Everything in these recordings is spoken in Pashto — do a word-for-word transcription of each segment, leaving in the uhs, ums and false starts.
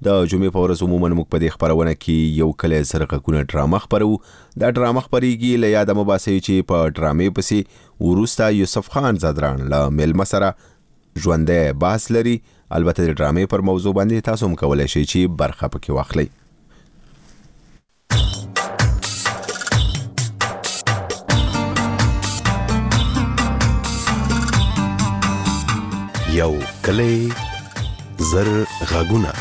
د جمعې په ورځ عموما موږ په دې خپرونه کې یو کلی زر غږونه ډرامه خپرو. دا ډرامه خپریږي له یاده مو باسئ چې په ډرامې پسې وروسته یوسف خان زادران له میلمه سره ژوندی بحث لري. البته د ډرامې پر موضوع باندې تاسو هم کولی شئ چې برخه پکې واخلئ. یو کلی زر غږونه.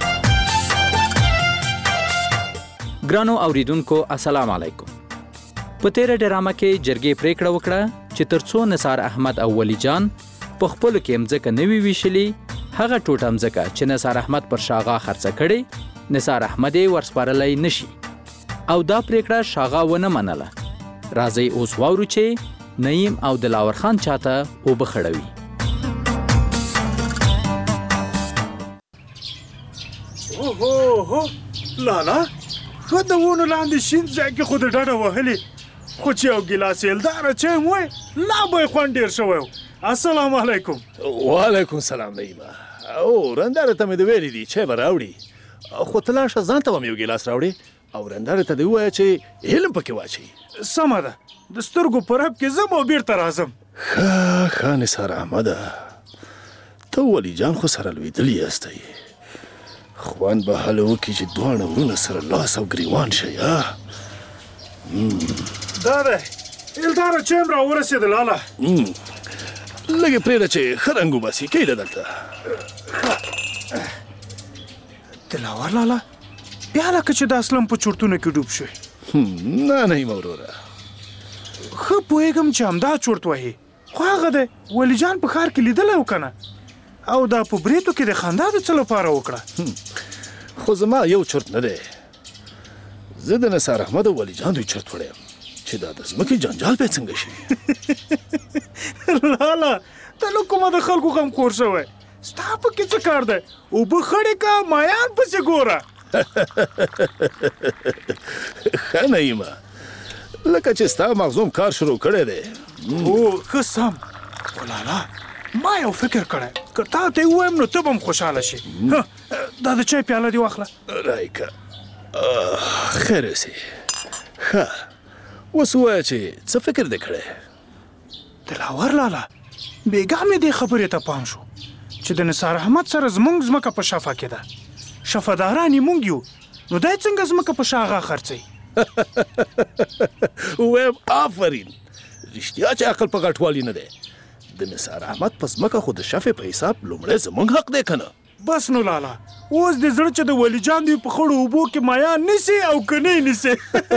ګرانو اوریدونکو السلام علیکم. په تیره ډرامه کې جرګې پریکړه وکړه چې ترڅو نثار احمد او ولی جان په خپلو کې مځکه نه وي ویشلي، هغه ټوټه مځکه چې نثار احمد پر شاغا خرڅه کړې نثار احمد یې ورسپارلی نشي او دا پریکړه شاغا ونه منله. راځئ اوس واورو چې نعیم او دلاور خان چاته اوبه خړوي. اوه هو لالا خو د ونو لاندې شین ځای کې خو د ډډه وهلې، خو چې یو ګیلاس ایلداره چای مو وی لا به یې خوند ډېر شوی و. السلام علیکم. وعلیکم سلام نعیمه. او رنداره ته مې د ویلي دي چای به راوړي، خو ته لاړ شه ځان ته به مې یو ګیلاس راوړې او رنداره ته دې ووایه چې علم پکې واچوي. سمه ده، د سترګو په رپ کې ځم او بیرته راځم. ښه ښه نثار احمده، ته ولی جان خو سره لوېدلي یاستئ، خوند به هله وکړي چې دواړه ورونه سره لاس او ګریوان شئ. دا دی ایلداره چای م راورسېده لاله. لږ یې پرېږده چې ښه رنګ وباسي، کښېږده دلته. دلاور لاله بیا لکه چې د اسلم په چورتونو کې ډوب شوی. نه نعیمه وروره، ښه پوهېږم چې همدا چورت وهي، خو هغه دی ولی جان په ښار کې لیدلی و که نه، او دا په بریتو کې د خندا د څه لپاره وکړه؟ خو زما یو چرت نه دی، زه د نثار احمد او ولی جان دوی چرت وړی یم چې دا د ځمکې جنجال به څنګه شي. لاله ته له کومه د خلکو غمخور شوی، ستا په کې څه کار دی؟ اوبه خړې که مایان پسې ګوره. ښه نعیمه، لکه چې ستا مغزوم کار شروع کړی دی. او ښه سم، خو لاله ما یو فکر کړی، که تا ته یې ووایم نو ته به هم خوشحاله شي. دا د چای پیاله دې واخله. رایکه خیر اوسې. ښه اوس ووایه چې څه فکر دې کړی؟ دلاور لاله بېګا مې دې خبرې ته پام شو چې د نثار احمد سره زموږ ځمکه په شفه کې ده، شفهداران یې موږ یو، نو دی څنګه ځمکه په شاغا خرڅوي؟ ویم آفرین، رښتیا چې عقل په غټوالي نه دی. د نثار احمد په ځمکه خو د شفې په حساب لومړی زموږ حق دی که نه؟ بس نو لاله اوس دې زړه چې د ولی جان دوی په خړو اوبو کې مایان نیسي او که نه یې نیسي.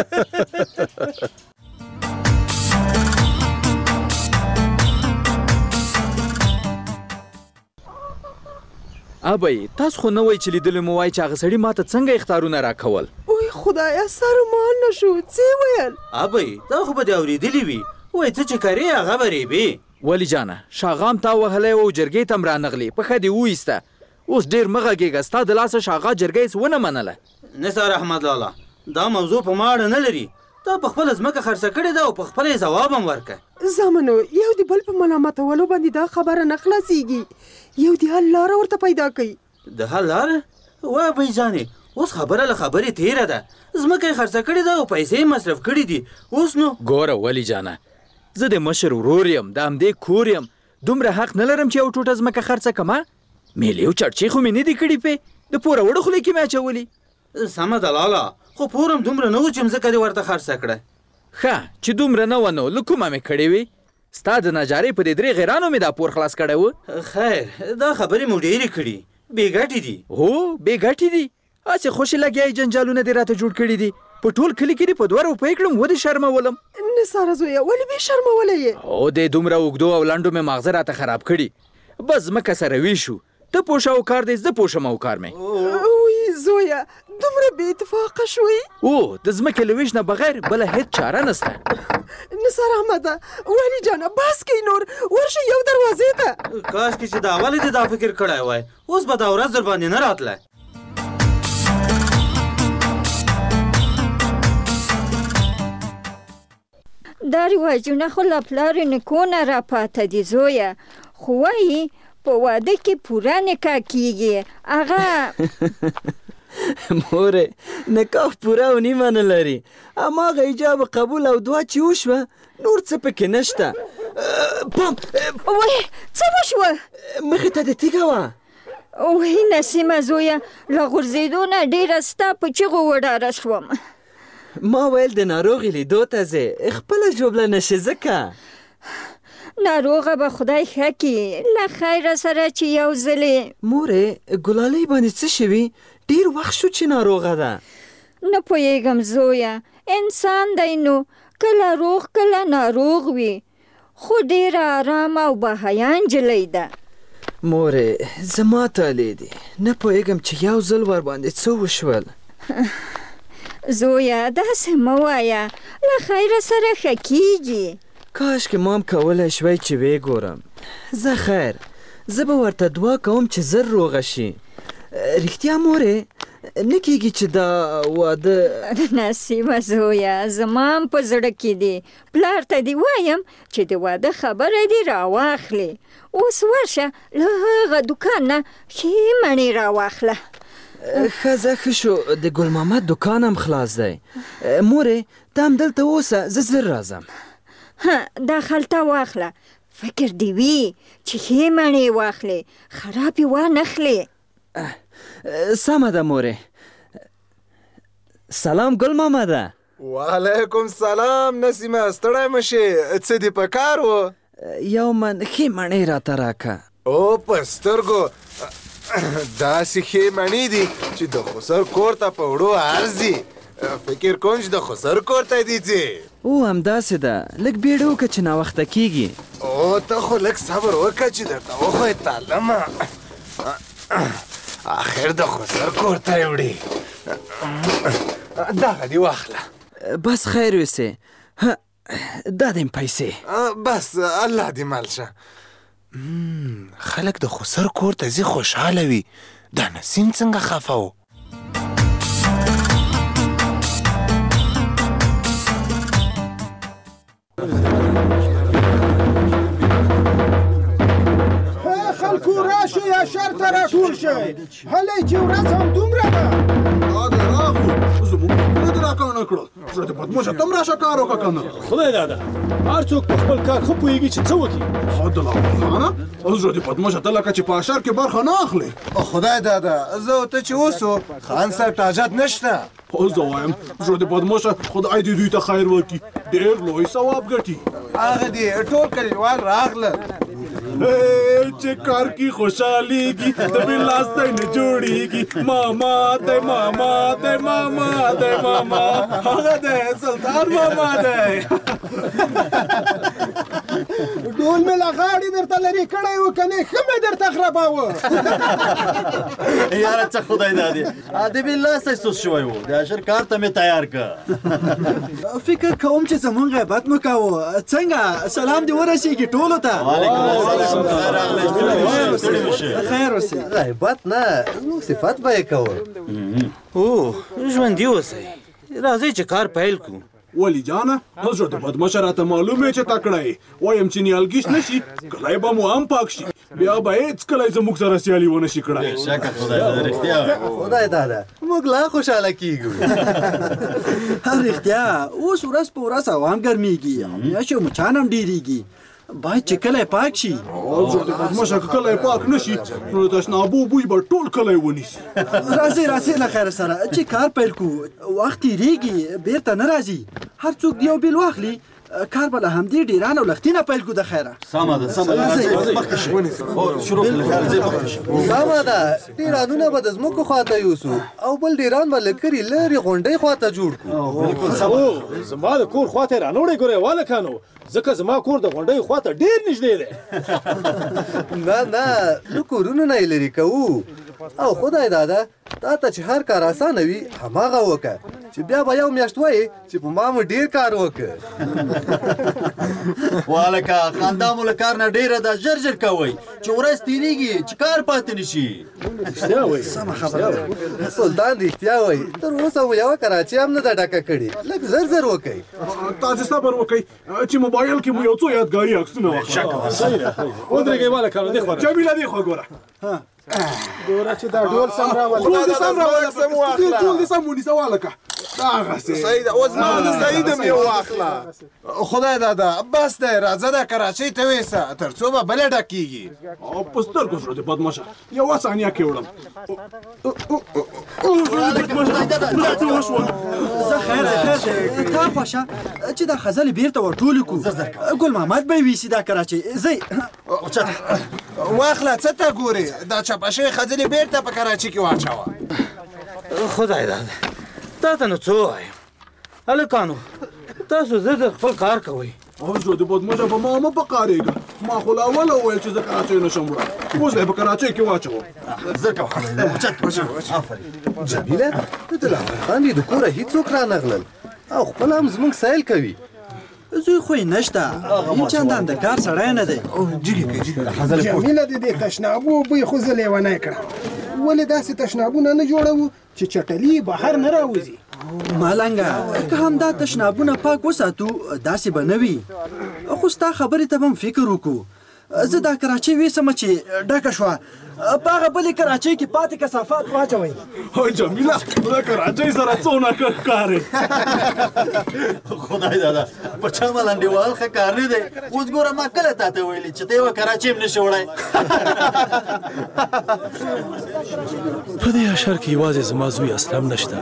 ابی تاسو خو نه وای چې لیدلی مو وای چې هغه سړي ماته څنګه اختارونه راکول؟ اوی خدایا سر مان نشو، څه ویل؟ ابی دا خو به دې اورېدلي وي، وایي څه چې کرې هغه به ریبې. ولی جانه شاغام تا وهلی و جرګې ته م رانغلې، پښه دې وایسته، اوس ډېر مه غږېږه، ستا د لاسه شاغا جرګه هېڅ ونه منله. نثار احمد لالا دا موضوع په ما اړه نه لري، تا په خپله ځمکه خرڅه کړې ده او په خپله یې ځواب هم ورکړه. زامنو یو د بل په ملامتولو باندې دا خبره نه خلاصېږي، یو د حل لاره ورته پیدا کوي. د حل لاره؟ وایه بی جانې اوس خبره له خبرې تېره ده، ځمکه یې خرڅه کړې ده او پیسې یې مصرف کړي دي. اوس نو ګوره ولی جانه، زه د مشر ورور یم، د همدې کور یم، دومره حق نه لرم چې یو ټوټه ځمکه خرڅه کړمه؟ میلې او چړچې خو مې نه دي کړي پې، د پوره وړه خولې کې مې اچولي. سمه ده لالا، خو پور هم دومره نه و چې مځکه دې ورته خرڅه کړه. ښه چې دومره نه و نو له کومه مې کړې وې؟ ستا د نجارۍ په دې درې غیرانو مې دا پور خلاص کړی و. خیر دا خبرې مو ډېرې کړي، بې ګټې دي. هو بې ګټې دي، هسې خوشې لګیا جنجالونه دې راته جوړ کړي دي، په ټول کلي کې دې په دوه روپۍ کړم ودې شرمولم. نثاره زویه ولې بې شرمولی یې؟ او دې دومره اوږدو او لنډو مې ماغزه راته خراب کړي، بس ځمکه سره ویښ شو، ته پوه شه او کار دی، زه پوه شم او کار مې. اوی زویه دومره بې اتفاقه شوې؟ او د ځمکې له ویش نه بغیر بله هېڅ چاره نسته. نثار احمده ولی جانه بس کوي نور، ورشه یو دروازې ته. کاشکې چې دا ولې دې دا فکر کړی وای، اوس به دا ورځ در باندې نه راتلی. دا رواجونه خو له پلار نیکونه را پاته دي زویه، خو وایي په واده کې پوره نکاح کیږي. هغه مورې نکاح پوره او نیمه نه لري. هماغه ایجاب قبول او دعا چې وشوه نور څه پکې نشته. پام وای څه وشوه؟ مخې ته دې تیږه وه. وای نسیمه زویه له غورځېدو نه ډېره ستا په چغو وډاره شوم. ما ویل د ناروغې لیدو ته ځې خپله ژوبله نشې ځکه. ناروغه به خدای ښه کړي له خیره سره چې یو ځلې. مورې ګلالۍ باندې څه شوي؟ ډېر وخت شو چې ناروغه ده. نه پوهېږم زویه، انسان دی نو کله روغ کله ناروغ وي، خو ډېره آرامه او باحیا نجلۍ ده. مورې زما طالع دي، نه پوهېږم چې یو ځل ورباندې څه وشول. زویه داسې مه وایه، له خیره سره ښه کېږي. کاشکې مام کولی شوی چې ویې ګورم. زه خیر، زه به ورته دعا کوم چې زر روغه شي. رښتیا مورې نه کېږي چې دا واده؟ نسیمه زویه زما هم په زړه کې دی، پلار ته دې وایم چې د واده خبره دې راواخلې. اوس ورشه له هغه دوکان نه ښې مڼې راواخله. ښه ځه ښه شو، د ګل محمد دوکان هم خلاص دی. مورې ته هم دلته اوسه، زه زر راځم. دا خلطه واخله، فکر دې وي چې ښې مڼې واخلې، خرابې وانخلې. سمه ده مورې. سلام ګل محمده. وعلیکم سلام نسیمه، ستړی مه شې، څه دې په کار و؟ یو من ښې مڼې راته راکه. او په سترګو داسې ښې مڼې دي چې د خسر کور ته په وړو ارځي. فکر کوم چې د خسر کور ته دي ځې. او همداسې ده، لږ بیړه وکړه چې ناوخته کېږي. او ته خو لږ صبر وکړه چې درته وښیې تعلمه. آخر د خسر کور ته یې وړې. دغه دې واخله. بس خیر وسې. دا دې پیسې. بس الله دې مال شه. خلک د خسر کور ته ځي خوشحاله وي، دا نسیم څنګه خفه و؟ خلکو راشئ یا شر ته راټول شئ، هلئ چې ورځ هم دومره ده. دا دې راغلو زموږ نه دې راکاڼه کړه. زړه دې بدموشه ته هم راشه کار وکړه که نه. خدای داده هر څوک په خپل کار ښه پوهېږي چې څه وکړي. عبدالله خانه زړه دې بدموشه ته لکه چې په اشر کې برخه نه اخلې. خدای داده زه او ته چې اوسو خان صاحب ته حاجت نشته. خو زه وایم زړه دې بدموشه خدای دې دوی ته خیر وکړي، ډېر لوی ثواب ګټي. هغه دې ټول کلیوال راغله چې کار کې خوشحالېږي د بېل لاستی نه جوړېږي. ماما دی ماما دی ماما دی ماما، هغه دی سلطان ماما دی. ډول مې له غاړې درته لرې کړی و که نه ښه مې درته خراباوه. یاره څه خدای دادې د بېل لاستی سوس شوی و، د اشر کار ته مې تیار که. فکر کوم چې زمونږ غیبت مو کوو. څنګه سلام دې ورسېږي ټولو ته؟ خیر اوسئ. غیبت نه زموږ صفت به یې کوو. او ژوندي اوسئ، راځئ چې کار پیل کړو. ولی جانه زړه دې بدموشه راته معلوم یې چې تکړه یې. وایم چې نیالګي شنه شي کلی به مو هم پاک شي، بیا به هېڅ کلی زموږ سره سیالي ونه شي کړی. بېشکه خدای داده رښتیا خدای داده موږ لا خوشحاله کېږو. رښتیا اوس ورځ په ورځ هوا هم ګرمېږي او میاشتې او مچان هم ډېرېږي. باید چې کلی پاک شي. زړه دې بدموشه که کلی پاک نه شي نو د تشنابو بوی به ټول کلی ونیسي. راځئ راځئ له خیره سره چې کار پیل کړو. وخت تېرېږي بېرته نه راځي. هر څوک یو بیل واخلي، کار به له همدې ډېران او لښتي نه پیل کړو. د خیره سمه ده سمه ده مخکې شي شروع کړو. سمه ده ډېرانونه به د ځمکو خواته یوسو او بل ډېران به له کلي لرې غونډۍ خواته جوړ کړو. بالکل سمه. زما د کور خواته یې رانوړئ ګورئ والکانو، ځکه زما کور د غونډۍ خواته ډېر نږدې دی. نه نه له کورونو نه یې لرې کوو. او خدای داده تا ته چې هر کار اسانه وي هماغه وکړه. چې بیا به یو میاشت وایي چې په ما مو ډېر کار وکړ. والکه خندا مو له کار نه ډېره ده، ژر ژر کوئ چې ورځ تېرېږي چې کار پاتې نه شي. رښتیا وایي. سمه خبره ده. سلطان رښتیا وایي. تر اوسه مو یوه کراچۍ هم نه ده ډکه کړې. لږ زر زر وکئ. تاسې صبر وکئ چې موبایل کې مو یو څو یادګاري عکسونه واخلئ. ودرېږئ والکه دې خوا جمیله دې خوا ګوره. ګوره چې دا ډول سم راولي. ټول دې سم راولي. ټول دې سم ونیسه والکه. دغسې صحیح ده. اوس ما د سعید هم یو واخله. خدای دادا بس دی، راځه دا کراچۍ ته ویسه تر څو به بله ډکېږي. په سترګو زړه دې بدماشه، یوه ثانیه کې وړم. زه خیر دی خیر دی تا خوښه چې دا خزلې بېرته ورټولې کړو. ګل محمد به یې ویسي دا کراچۍ. ځئ واخله څه ته ګورې، دا چپه شوې خځلې بېرته په کراچۍ کې واچوه. خدای داده تا ته نو څه ووایم هلکانو، تاسو زر زر خپل کار کوئ. اوجو دې بدماشه په ما مه پکارېږه. ما خو له اوله وویل چې زه کراچۍ نشم وړی. اوس دی په کراچۍ کې واچوم. زر کوه جمیله ته له خان دې د کوره هېڅوک رانغلل او خپل هم زموږ سیل کوي. زوی خو یې نشته، هېڅ چندان د کار سړی نه دی. جمیله دې د تشنابو بوی خو زه لیونی کړم. ولې داسې تشنابونه نه جوړوو چې چټلي بهر نه راوځي؟ مالنګه که همدا تشنابونه پاک وساتو داسې به نه وي. خو ستا خبرې ته به هم فکر وکړو. زه دا کراچۍ ویسمه چې ډکه شوه، په هغه بلې کراچۍ کې پاتې کثافات واچوئ. جمیله د کراچۍ سره څونه ښه ښکارې. خدای دادا په چا ملنډې وهل ښه کار نه دی. اوس ګوره ما کله تا ته ویلي چې ته یوه کراچۍ هم نشې وړی. په دې اشر کې یوازې زما زوی اسلم نشته.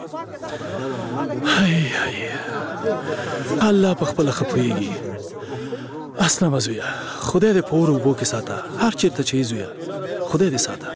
هی هی الله په خپله ښه پوهېږي. اسلمه زویه، خدای دې په اور اوبو کې ساته، هر چېرته چې یې زویه خدای دې ساته.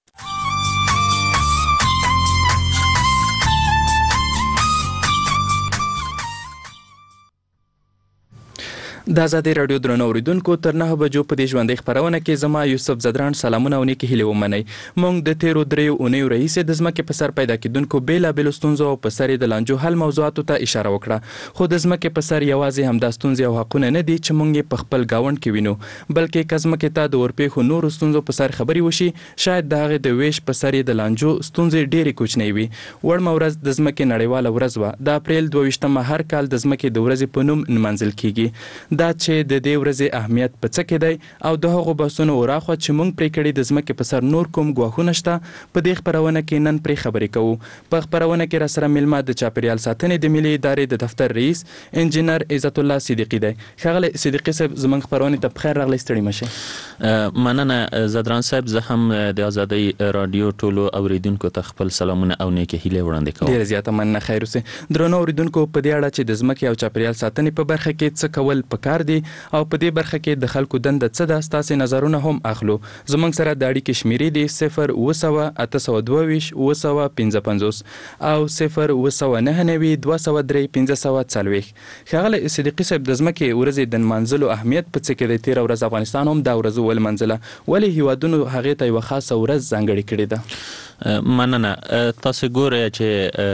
د ازادۍ راډیو درنو اوریدونکو، تر نهه بجو په دې ژوندۍ خپرونه کې زما یوسف زدران سلامونه او نیکې هیلې ومنئ. موږ د تیرو دریو اونیو راهیسې د ځمکې په سر پیدا کېدونکو بېلابېلو ستونزو او په سر یې د لانجو حل موضوعاتو ته اشاره وکړه. خو د ځمکې په سر یوازې همدا ستونزې او حقونه نه دي چې موږ یې په خپل ګاونډ کې وینو، بلکې که ځمکې ته د ورپېښو نورو ستونزو په سر خبرې وشي، شاید د هغې د ویش په سر یې د لانجو ستونزې ډېرې کوچنۍ وي. وړمه ورځ د ځمکې نړیواله ورځ وه. د اپریل دوه ویشتمه هر کال د ځمکې د ورځې په نوم نمانځل کیږي. دا چې د دې ورځې اهمیت په څه کې دی او د هغو بحثونو وراخوا چې موږ پرې کړي د ځمکې په سر نور کوم ګواښونه شته، په دې خپرونه کې نن پرې خبرې کوو. په خپرونه کې راسره میلمه د چاپیریال ساتنې د ملي ادارې د دفتر رئیس انجینر عزت الله صدیقي دی. ښاغلی صدیقي صاحب زموږ خپرونې ته په خیر راغلی، ستړي مه شئ. مننه زدران صاحب، زه هم د ازادۍ راډیو ټولو اوریدونکو ته خپل سلامونه او نیکې هیلې وړاندې کوم. ډېره زیاته مننه. خیر اوسئ. درنو اوریدونکو، په دې اړه چې د ځمکې او چاپیریال ساتنې په برخه کې څه کول پکار دي او په دې برخه کې د خلکو دنده څه ده، ستاسې نظرونه هم اخلو. زموږ سره د اړیکې شمیرې دي صفر اوه سوه اته سوه دوه ویشت اوه سوه پنځه پنځوس او صفر اوه سوه نهه نوي دوه سوه درې پنځه سوه څلوېښت. ښاغلی صدیقي صاحب، د ځمکې ورځې د نمانځلو اهمیت په څه کې دی؟ تېره ورځ افغانستان هم دا ورځ ولمانځله، ولې هیوادونو هغې ته یوه خاصه ورځ ځانګړې کړې ده؟ مننه. تاسو ګورئ چې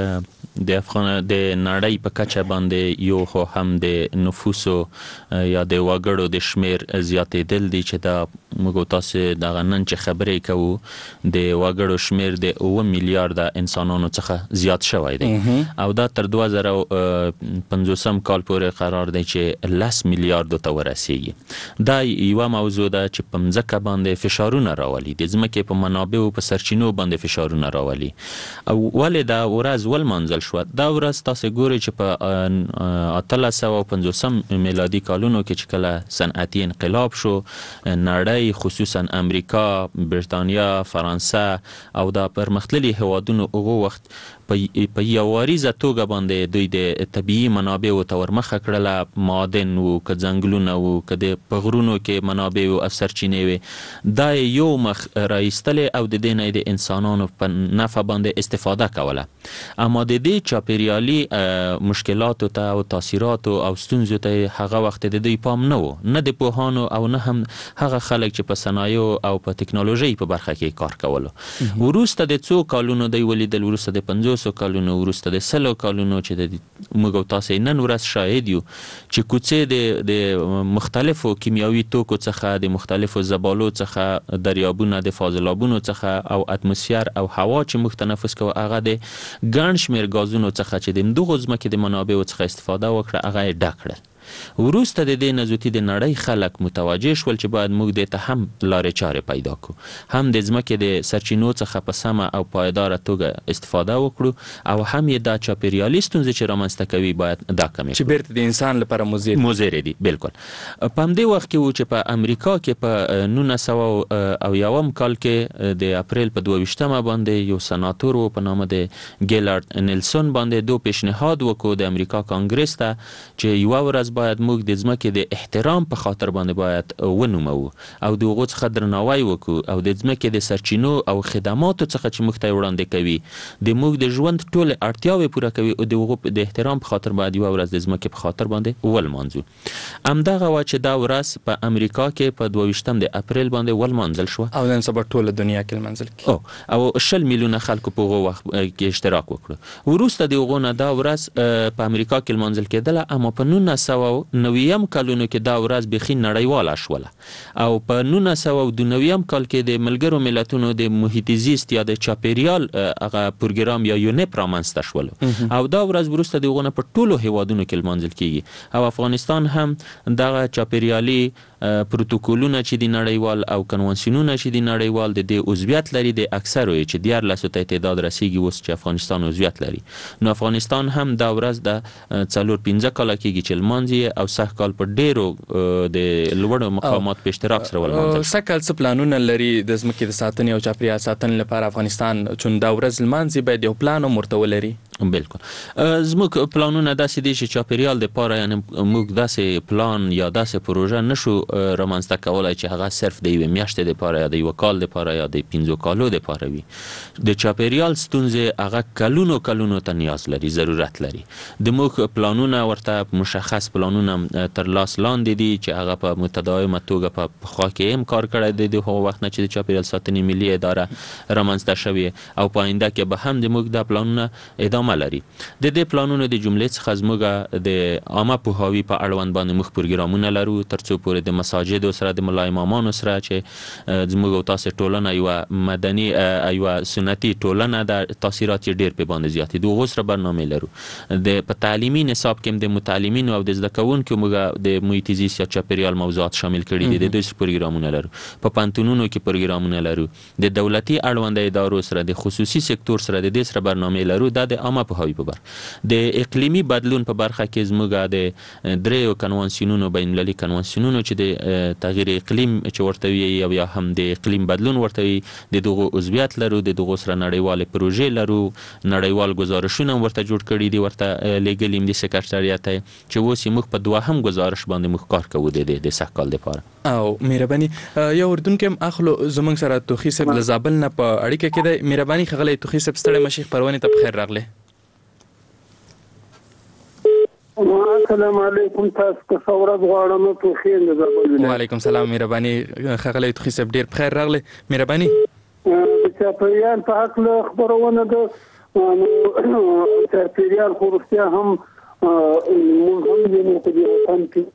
د افغان د نړۍ په کچه باندې یو خو هم د نفوسو یا د وګړو د شمیر زیاتېدل دي چې دا موږ تاسو دغه نن چې خبرې کوو د وګړو شمیر د اوه میلیارده انسانانو څخه زیات شوی دی او دا تر دوه زره پنځوسم کال پورې قرار دی چې لس میلیاردو ته ورسیږي. دا یوه موضوع ده چې په مځکه باندې فشارونه راولي، د ځمکې په منابعو په سرچینو باندې فشارونه راولي. او ولې دا ورځ ولمانځل شوه؟ دا ورځ تاسو ګورئ چې په اتلس سوه پنځوسم میلادي کالونو کې چې کله صنعتي انقلاب شو، نړۍ خصوصا امریکا، برتانیا، فرانسه او دا پرمختللي هیوادونو هغه وخت په یوواریزه توګه باندې دوی د طبیعي منابعو ته ورمخه کړله، معادن وو که ځنګلونه وو که د په غرونو کې منابع او سرچینې وې، دا یو مخ را ایستلې او د دې نه د انسانانو په نفع باندې استفاده کوله. اما د دې چاپیریالي مشکلاتو ته او تاثیراتو او ستونزو ته هغه وخت د دوی پام نه و، نه د پوهانو او نه هم هغه خلک چې په صنایعو او په ټکنالوژي په برخه کې کار کولو. وروسته د څو کالونو دوی ولیدل، وروسته د پنځوسو کالونو، وروسته د سلو کالونو چې د موږ او تاسو نن ورځ شاهد یو چې کوڅې د د مختلفو کیمیاوي توکو څخه، د مختلفو زبالو څخه، دریابونه د فاضلابونو څخه او اتموسفیر او هوا چې موږ تنفس کوو هغه د ګڼ شمېر ګازونو څخه چې د دغو ځمکې د منابعو څخه استفاده وکړه هغه یې ډک کړل. وروسته د دې نزوتي د نړۍ خلک متوجه شول چې باید موږ دې ته هم لارې چارې پیدا کړو، هم د ځمکې د سرچینو څخه په سمه او پایداره توګه استفاده وکړو او هم یې دا چاپیریالي ستونزې چې رامنځته کوي باید دا کمې کړو چې بیرته د انسان لپاره مضر مضر دي. بالکل په همدې وخت کې و چې په امریکا کې په نولس سوه او یوم کال کې د اپریل په دوه ویشتمه باندې یو سناتور و په نامه د ګیلارډ نیلسون باندې دو پیشنهاد وکړو د امریکا کانګرس ته چې یوه ورځ باید موږ د ځمکې د احترام په خاطر باندې باید ونومو او د هغو څخه درناوی وکړو او د ځمکې د سرچینو او خدماتو څخه چې موږ ته وړاندې کوي د موږ د ژوند ټولې اړتیاوې پوره کوي او د هغو د احترام په خاطر باید یوه ورځ د ځمکې په خاطر باندې ولمانځو. همدغه وه چې دا ورځ په امریکا کې په دوه ویشتم د اپریل باندې ولمانځل شوه او نن سبا ټوله دنیا کې لمانځل کېږي او شل میلیونه خلکو په هغو وخت کې اشتراک وکړو. وروسته د هغو نه دا ورځ په امریکا کې لمانځل کېدله، اما په نولس سوه نویم کالونو کې دا ورځ بیخي نړیواله شوله او په نولس سوه دوه نویم کال کې د ملګرو ملتونو د محیط زیست یا د چاپیریال هغه پروګرام یا یونیپ رامنځته شولو او دا ورځ وروسته د هغو نه په ټولو هیوادونو کې لمانځل کېږي او افغانستان هم دغه چاپیریالي پروتوکولونه چې د نړیوال او کنوانسیونونه چې د نړیوال د دې عضویت لري د اکثرو چې دیارلسو ته تعداد رسیږي اوس چې افغانستان عضویت لري. نو افغانستان هم دا ورځ د څلور پنځه کاله کېږي چې لمانځي او سږ کال په ډېرو د لوړو مقامات په اشتراک سره ولمانځل. سږ کال څه پلانونه لري د ځمکې د ساتنې او چاپیریال ساتنې لپاره افغانستان چون دا ورځ لمانځي باید یو پلان هم ورته ولري؟ بالکل زموږ پلانونه داسې دي چې چاپیریال دپاره یعنې موږ داسې پلان یا داسې پروژه نشو رامنځته کولی چې هغه صرف د یوې میاشتې دپاره یا د یوه کال دپاره یا د پنځو کالو دپاره وي. د چاپیریال ستونزې هغه کلونو کلونو ته نیاز لري، ضرورت لري. د موږ پلانونه ورته مشخص پلانونه تر لاس لاندې دي چې هغه په متداومه توګه په پخوا کې هم کار کړی دی د هغه وخت نه چې د چاپیریال ساتنې ملي اداره رامنځته شوې او په آینده کې به هم د موږ دا پلانونه ادامه لري. د دې پلانونو د جملې څخه زموږ د عامه پوهاوي په اړوند باندې موږ پروګرامونه لرو تر څو پورې د مساجدو سره د ملا امامانو سره چې زموږ او تاسې ټولنه یوه مدني یوه سنتي ټولنه ده، تاثیرات یې ډېر پې باندې زیات دي. د هغو سره برنامې لرو. د په تعلیمي نصاب کې هم د متعلمینو او د زده کوونکو موږ د محیط زیست یا چاپیریال موضوعات شامل کړي دي. د دوی سره پروګرامونه لرو. په پوهنتونونو کې پروګرامونه لرو. د دولتي اړونده ادارو سره د خصوصي سکتور سره د دې سره برنامې لرو. دا د عامه پوهاوي په برخه. د اقلیمي بدلون په برخه کې زموږ د دریو کنوانسیونونو بین المللي کنوانسیونونو چې د تغییر اقلیم چې ورته وي او یا هم د اقلیم بدلون ورته وي د دغو عضویت لرو، د دغو سره نړیوالې پروژې لرو، نړیوال ګزارشونه ورته جوړ کړي دي، ورته لیږلي دي سکرټریات ته چې اوس یې موږ په دوهم ګزارش باندې موږ کار کوو د د سږ کال دپاره. او مهرباني یو اردوونکی هم اخلو زموږ سره توخي صاحب له زابل نه په اړیکه کې دی. مهرباني ښاغلی توخي صاحب ستړی مشي خپرونې ته بخیر راغلی. السلام علیکم، تاسو ته ښه ورځ غواړم. توخي له زابل. وعلیکم سلام. مهرباني ښاغلی توخي صاحب ډېر بخیر راغلی. مهرباني د چاپیریال په هکله خپرونه ده. چاپیریال خو رښتیا هم موږ هم وینو په دې وطن کې.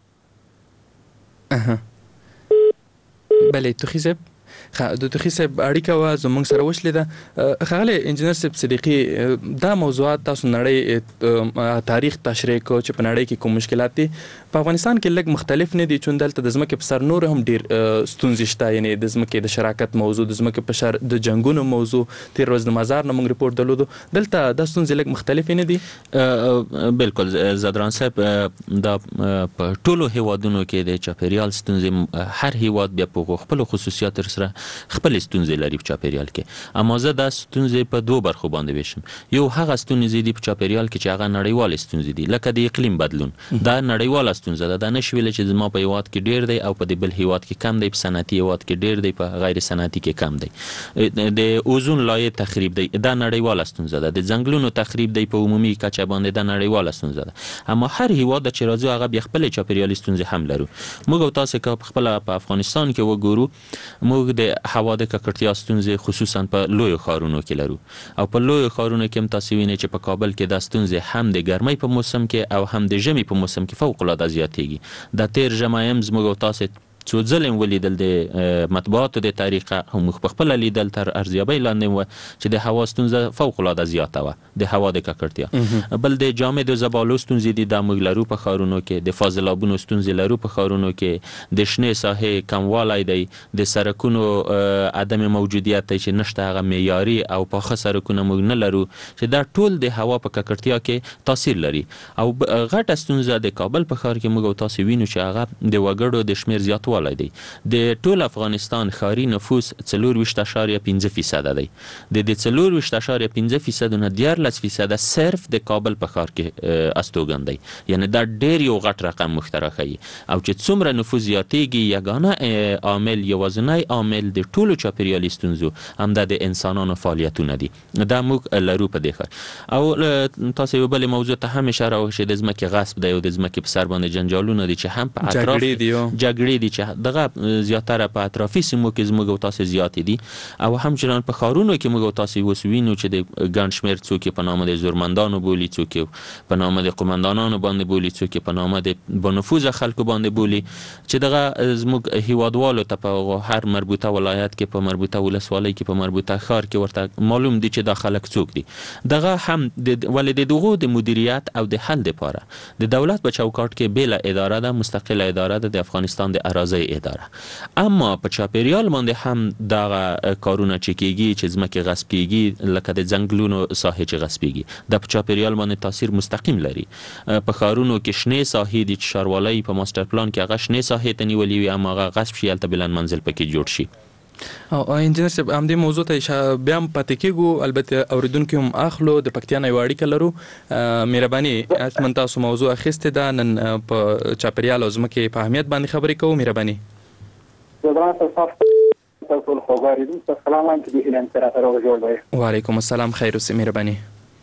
بله توخي صاحب د توخي صاحب اړیکه وه زموږ سره وشلېده. ښاغلی انجینر صاحب صدیقي دا موضوعات تاسو نړۍ تاریخ تشریح کو چې په نړۍ کې کوم مشکلات دي په افغانستان کې لږ مختلف نه دي چون دلته د ځمکې په سر نور هم ډېر ستونزې شته، یعنې د ځمکې د شراکت موضوع، د ځمکې په سر د جنګونو موضوع، تېره ورځ د مزار نه موږ ریپورټ درلودو. دلته دا ستونزې لږ مختلفې نه دي؟ بالکل زدران صاحب، دا په ټولو هیوادونو کې د چاپیریال ستونزې هر هیواد بیا په خپلو خصوصیاتو سره خپل ستونزې لري په چاپیریال کې. اما زه دا ستونزې په دوه برخو باندې ویشم. یو هغه ستونزې دي په چاپیریال کې چې هغه نړیوال ستونزې دي، لکه د اقلیم بدلون. دا نړیواله ستونزه ده، دا نشي ویلی چې زما په هیواد کې ډیر دی او په د بل هیواد کې کم دی، په صنعتي هیواد کې ډیر دی، په غیر صنعتي کې کم دی. د اوزون لایې تخریب دی، دا نړیواله ستونزه ده. د ځنګلونو تخریب دی په عمومي کچه باندې، دا نړیواله ستونزه ده. اما هر هیواد چې راځو هغه بیا خپل چاپیریالي ستونزې هم لرو. موږ او تاسو که خپل په افغانستان کې وګورو، موږ د هوا د ککړتیا ستونزې خصوصا په لویو ښارونو کې لرو، او په لویو ښارونو کې هم تاسو وینئ چې په کابل کې دا ستونزې هم د ګرمۍ په موسم کې او هم د ژمي په موسم کې فوق العاده زیاتېږي. د تیر ژمی هم زموږ او تاسو څو ځلې ولیدل د مطبوعاتو د طریقه، هم موږ په خپله لیدل تر ارزیابۍ لاندې وه چې د هوا ستونزه فوق العاده زیاته وه، د هوا د ککړتیا. بل د جامد زبالو ستونزې دي، دا موږ لرو په ښارونو کې. د فاضلابونو ستونزې لرو په ښارونو کې. د شنې ساحې کموالی دی، د سړکونو عدم موجودیت دی چې نشته هغه معیاري او پاخه سړکونه موږ نه لرو، چې دا ټول د هوا په ککړتیا کې تاثیر لري. او غټه ستونزه د کابل په ښار کې موږ او تاسو وینو چې هغه د وګړو د شمېر زیاتوالی دی. د ټول افغانستان ښاري نفوس څلور ویشت اعشاریه پنځه فیصده دی. د دې څلور ویشت اعشاریه پنځه فیصده نه دیارلس فیصده صرف د کابل په ښار کې استوګن دی. یعنی دا ډېر یو غټ رقم موږ ته راښیي. او چې څومره نفوس زیاتېږي، یګانه عامل یوازینی عامل د ټولو چاپیریالي ستونزو همدا د انسانانو فعالیتونه دي. دا موږ لرو په دې ښار. او تاسو یو بلې موضوع ته هم اشاره وکړئ چې د ځمکې غصب دی او د ځمکې په سر باندې جنجالونه دي چې هم په اطراف جګړې دي چې دغه زیاتره په اطرافي سیمو کې زموږ او تاسو زیاتې دي. او همچنان په ښارونو کې موږ او تاسو اوس وینو چې د ګڼ شمېر څوک په نامه د زورمندانو بولي، څوک په نامه د قومندانانو باندې بولي، څوک په نامه د بانفوذه خلکو باندې بولي، چې دغه زموږ هیوادوالو ته په هر مربوطه ولایت کې، په مربوطه ولسوالۍ کې، په مربوطه ښار کې ورته معلوم دي چې دا خلک څوک دي. دغه هم د ولې د دغو د مدیریت او د حل لپاره د دولت په چوکاټ کې بیله اداره ده، مستقله اداره ده، د افغانستان د اراضي اداره. اما په چاپیریال باندې هم دغه کارونه چې کیږي، چې ځمکې غصب کیږي، لکه د ځنګلونو ساحې چې غصبېږي، د په چاپیریال باندې تاثیر مستقیم لري. په ښارونو کې شنې ساحې دي چې ښاروالۍ په ماستر پلان کې هغه شنې ساحې ته نیولې وي، اما هغه غصب شي، هلته بلند منزل پکې جوړ شي. او انجینر صاحب همدې موضوع ته بیا هم پاتې کېږو، البته اوریدونکي هم اخلو، د پکتیا نه یوه اړیکه لرو. مهرباني حتما تاسو موضوع اخیستې ده، نن په چاپیریال او ځمکې په اهمیت باندې خبرې کوو. مهرباني. وعلیکم السلام، خیر اوسئ. مهرباني.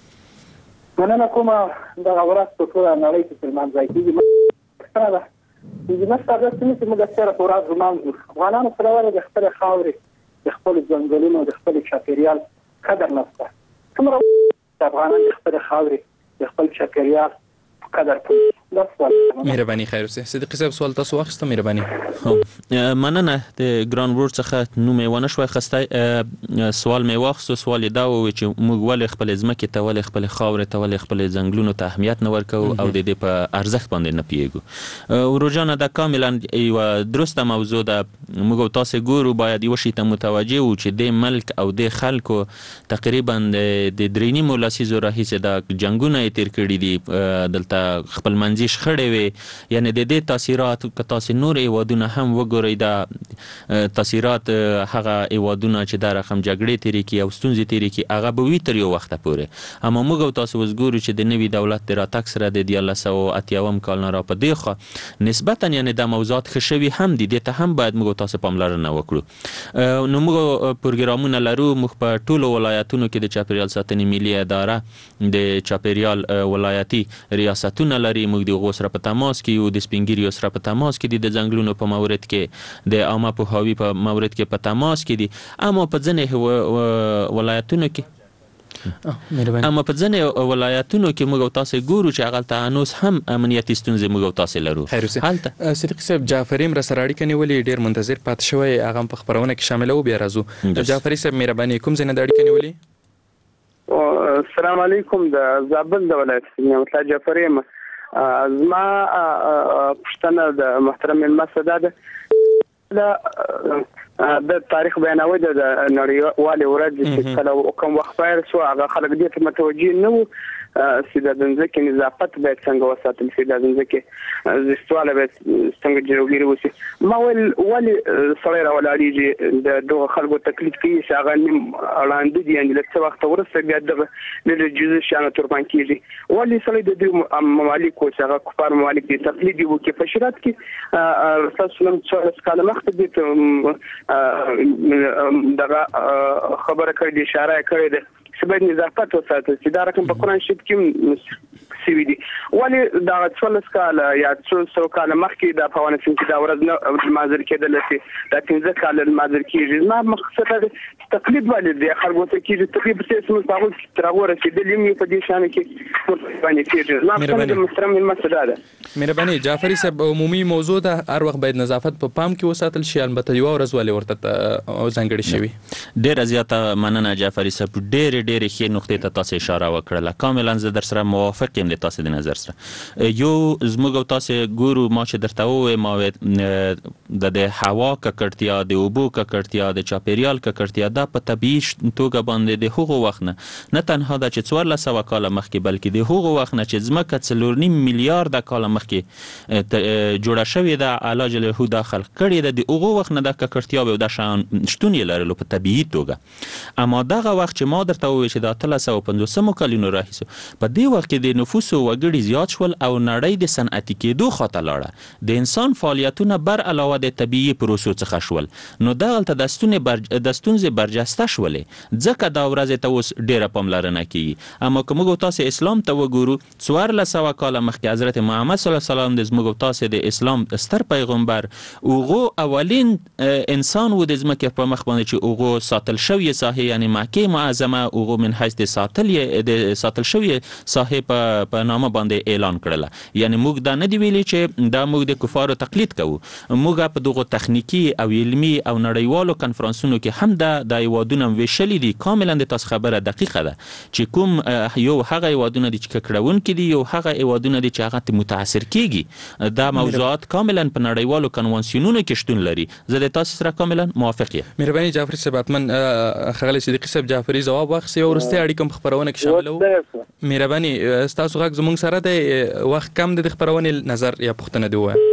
مننه کوم. دغه ورځ په ټوله نړۍ کې تر لمانځل کېږي. ده چې موږ ستاسو چې موږ سره په ورځ لمانځو، افغانانو سره ولې د خپلې خاورې، د خپلو ځنګلونو، د خپل چاپیریال قدر نشته. څومره افغانان د خپلې خاورې، د خپل چاپیریال قدر کوي. مهرباني. خیر اوسئ. صدیقي صاحب سوال تاسو واخیسته. مهرباني. مننه. د ګران ورور څخه نوم یې ونه شوی خستی. سوال مې واخیستو. سوال یې دا و چې موږ ولې خپلې ځمکې ته، ولې خپلې خاورې ته، ولې خپلې ځنګلونو ته اهمیت نه ورکوو او د دې په ارزښت باندې نه پوهېږو. ورور جانه دا کاملا یوه درسته موضوع ده. موږ او تاسې ګورو باید یوه شي ته متوجه وو چې دې ملک او دې خلکو تقریبا د درې نیمو لسیزو راهیسې دا جنګونه یې تېر کړي دي، دلته خپل منځي شخړې وې. یعنې د دې تاثیرات که تاسې نور هیوادونه هم وګورئ، دا تاثیرات هغه هیوادونه چې دا رقم جګړې تېرې کړي او ستونزې تېرې کړي، هغه به وي تر یو وخته پورې. اما موږ او تاسو اوس ګورو چې د نوي دولت د راتګ سره د دیارلس سوه اتیاوم کال نه را په دې خوا نسبتا یعنې دا موضوعات ښه شوي هم دي. دې ته هم باید موږ او تاسو پاملرنه وکړو. نو موږ پروګرامونه لرو. موږ په ټولو ولایتونو کې د چاپیریال ساتنې ملي اداره د چاپیریال ولایتي ریاستونه لري. موږ د هغو سره په تماس کې یو، د سپینګیریو سره په تماس کې دي، د ځنګلونو په مورد کې، د عامه پوهاوي په مورد کې په تماس کې دي. اما په ځینې ولایتونو کې اما په ځینې ولایتونو کې موږ او تاسو ګورو چې هغلته هنوز هم امنیتي ستونزې موږ او تاسو لرو. هلته صدیق صاحب جعفري هم راسره اړیکه نیولې، ډېر منتظر پاتې شوی، هغه هم په خپرونه کې شاملوو. بیا راځو. جعفري صاحب مهرباني، کوم ځای نه د اړیکه نیولې؟ السلام علیکم. د زابل د ولایت نعمت الله جعفري یم. زما پوښتنه د محترم مېلمه څخه ده، د تاریخ بیانوي د نړیوالې ورځې چې کله کوم وخت پیل شو، هغه خلک دې ته متوجه نه وو چې د ځمکې نظافت باید څنګه وساتل شي، د ځمکې زیستواله باید څنګه جلوګیري وشي. ما ویل ولې سړی راولاړېږي د دغه خلکو تکلیف کوي چې هغه نیم ړانده دي، یعنې له څه وخته وروسته بیا دغه ډېر جزي شیانو قربان کېږي. ولې سړی د دوی ممالکو چې هغه کفار ممالک دي تقلید وکړي. په شریعت کې رسول الله څوارلس کاله مخکې دې دغه خبره کړې ده، اشاره کړې ده چې باید نظافت وساتل شي. دا رقم په قرآن شریف کې سوي دي. ولې دا څوارلس کاله یا څو سوه کاله مخکې د افغانستان کې دا ورځ نه لمانځل کېدله چې دا پنځه کاله لمانځل کېږي. زما مقصد دا تقلید ولې دی خلکو ته کېږي، تقلید په څه موږ په هغو تر هغو رسېدلي یو په دې شانې کې باندې کېږي. زما مقصد د محترم مېلمه دا ده. مهرباني جعفري صاحب، عمومي موضوع ده، هر وخت باید نظافت په پام کې وساتل شي، البته یوه ورځ ولې ورته ځانګړې شوي. ډېره زیاته مننه جعفري صاحب، ډېرې ډېرې ښې نقطې ته تاسو اشاره وکړله. کاملا زه در سره موافق یم د تاسو د نظر سره. یو زموږ او تاسو ګورو، ما چې درته ووایم ما د هوا ککړتیا، د اوبو ککړتیا، د چاپیریال ککړتیا دا په طبیعي توګه باندې د هغو وخت نه نه تنها ده چې څوارلس سوه کاله مخکې، بلکې د هغو وخت نه چې ځمکه څلور نیم میلیارده کاله مخکې جوړه شوې ده، الله جل جلاله دا خلق کړې ده، د هغو وخت نه دا ککړتیاوې او دا شیان شتون یې لرلو په طبیعي توګه. اما دغه وخت چې ما درته وویل چې د اتلس سوه پنځوسمو کلونو راهیسې په دې وخت کې د نفوسو وګړي زیات شول او نړۍ د صنعتي کېدو خواته لاړه، د انسان فعالیتونه بر علاوه د طبیعي پروسو څخه شول، نو دغلته د ستونزې برجسته شولې، ځکه دا ورځې ته اوس ډېره پاملرنه کېږي. اما که موږ تاسو اسلام ته وګورو، څوارلس سوه کاله مخکې حضرت محمد صلی الله علیه وسلم د زموږ تاسو د اسلام ستر پیغمبر، هغو اولین انسان و د ځمکې په مخ باندې چې هغو ساتل شوې ساحې، یعنې مکې معظمه هغو من حیث د ساتل د ساتل شوې ساحې په نامه باندې اعلان کړله. یعنې موږ دا نه دی ویلي چې دا موږ د کفارو تقلید کوو، موږ په دغو تخنیکي او علمي او نړیوالو کنفرانسونو کې هم دا د هیوادونه ویشلي دي. کاملا د تاسو خبره دقیقه ده چې کوم یو هغه هیوادونه دي چې ککړونکي دي، یو هغه هیوادونه دي چې هغه متاثر کیږي. دا موضوعات کاملا په نړیوالو کنوانسیونونو کې شتون لري. زه د تاسو سره کاملا موافق یم. مهرباني جعفري صاحب، حتمن ښاغلی صدیقي صاحب جعفري ځواب واخیستئ او وروستۍ اړیکه هم په خپرونه کې شاملوو. مهرباني ستاسو غږ زموږ سره دی، وخت کم دی، د خپرونې نظر یا پوښتنه دې ووایه.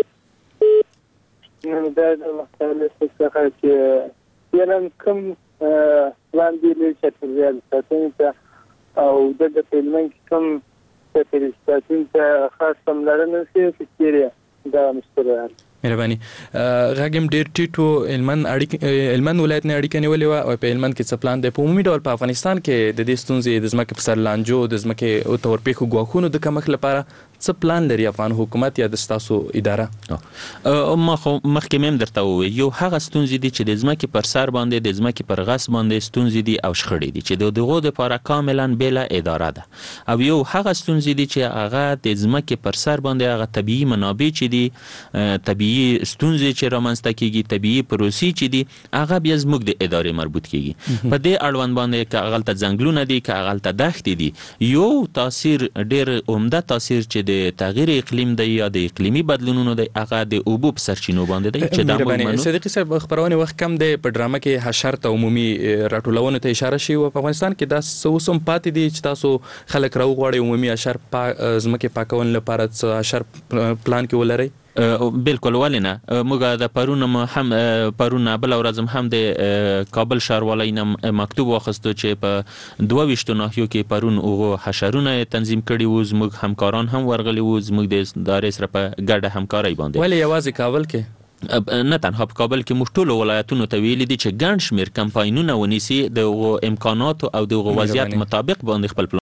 دا د مختلفو څخه چې یعنې کوم وړاندې لري چاپېریال ساتنې ته او دغه په هلمند کې کوم چاپېریال ساتنې ته خاص پاملرنه شوې چې دا مشترک. مهرباني غږ هم ډېر ټیټ و. هلمند اړیکې هلمند ولایت نه اړیکه نیولې وه او په هلمند کې څه پلان دی؟ په عمومي ډول په افغانستان کې د دې ستونزې د ځمکې په سر لانجو، د ځمکې د ورپېښو ګواښونو د کمښت لپاره څه پلان لري افغان حکومت یا د ستاسو اداره؟ ما خو مخکې مې هم درته وویل، یو هغه ستونزې دي چې د ځمکې پر سر باندې، د ځمکې پر غصب باندې ستونزې دي او شخړې دي چې د دغو دپاره کاملا بېله اداره ده، او یو هغه ستونزې دي چې هغه د ځمکې پر سر باندې هغه طبیعي منابع چې دي، طبیعي ستونزې چې رامنځته کېږي، طبیعي پروسې چې دي، هغه بیا زموږ د ادارې مربوط کېږي. په دې اړوند باندې که هغلته ځنګلونه دي، که هغلته دښتې دي، یو تاثیر ډېر عمده تاثیر چې د تغییر اقلیم دی یا د اقلیمي بدلونونو دی، هغه د اوبو په سرچینو باندې دی چې دا موږ منو. صدیقي صاحب، خپرونې وخت کم دی، په ډرامه کې حشر ته عمومي راټولونو ته اشاره شوې وه. په افغانستان کې دا څه اوس هم پاتې دي چې تاسو خلک راوغواړئ عمومي حشر ځمکې پاکولو لپاره څه حشر پلان کې ولرئ؟ بالکل، ولې نه. موږ د پرون هم پرون بله ورځ هم د کابل ښاروالۍ نه مکتوب واخیستو چې په دوه ویشتو ناحیو کې پرون هغو حشرونه تنظیم کړي وو، زموږ همکاران هم ورغلي وو، زموږ د ادارې سره په ګډه همکارۍ باندې. ولې یوازې کابل کې؟ نه تنها په کابل کې موږ ټولو ولایتونو ته ویلي دي چې ګڼ شمېر کمپاینونه ونیسي، د هغو امکاناتو او د هغو وضعیت مطابق باندې خپل